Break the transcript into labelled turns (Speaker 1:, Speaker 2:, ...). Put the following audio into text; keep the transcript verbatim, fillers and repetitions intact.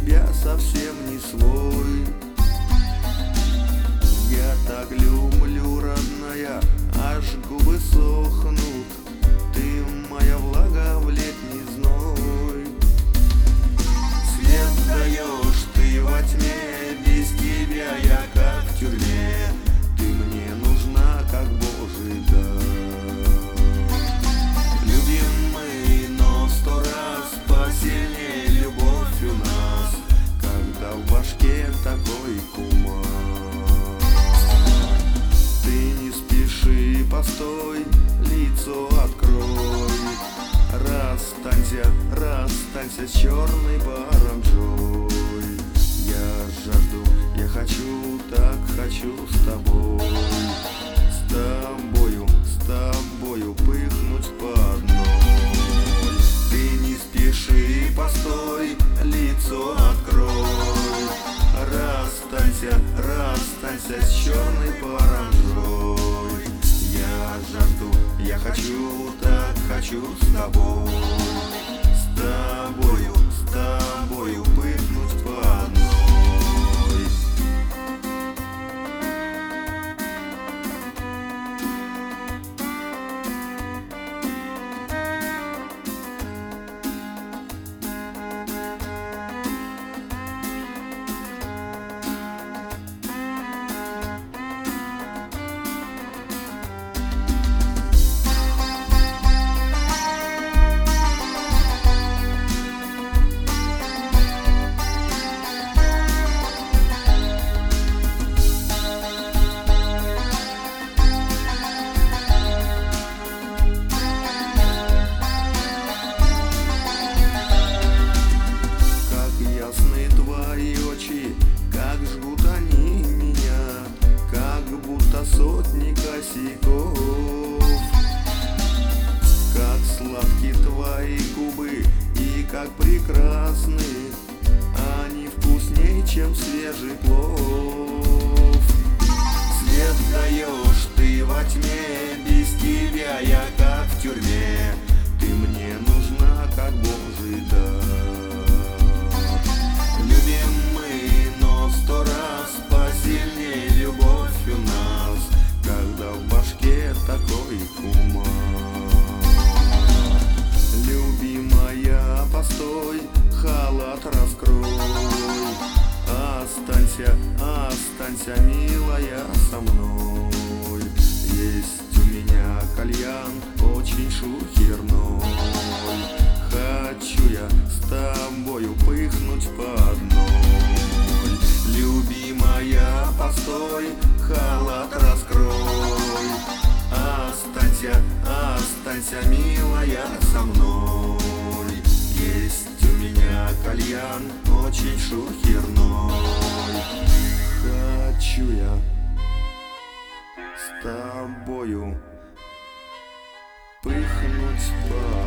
Speaker 1: тебя совсем не свой. Я так люблю, родная, аж губы сохнут. Ты моя влага в летний зной. Свет даешь ты во тьме, без тебя я как в тюрьме. Ты мне нужна, как Божий дар. Любим мы, но сто раз посильнее любовь у нас, когда в башке такой кумар. Ты не спеши, постой, лицо открой. Расстанься, расстанься с черной паранджой. Я жажду, я хочу, так хочу с тобой. С тобою, с тобою пыхнуть по одной. Ты не спеши, постой, лицо открой. Расстанься, расстанься с черной паранджой. Я жажду, я хочу, так хочу с тобой. С тобою, с тобою пыхнуть по одной. Твои очи, как жгут они меня, как будто сотни косяков. Как сладки твои губы и как прекрасны, они вкусней, чем свежий плов. Свет даешь ты во тьме, без тебя я как в тюрьме. Ты мне нужна, как Божий дар. Любим мы, но сто раз посильнее любовь у нас, когда в башке такой кумар. Любимая, постой, халат раскрой. Останься, останься, милая, со мной. Есть у меня кальян, очень шухерной. Хочу я с тобою пыхнуть по одной. Любимая, постой, халат раскрой. Останься, останься, милая, со мной. Есть у меня кальян, очень шухерной. Хочу я с тобою пыхнуть по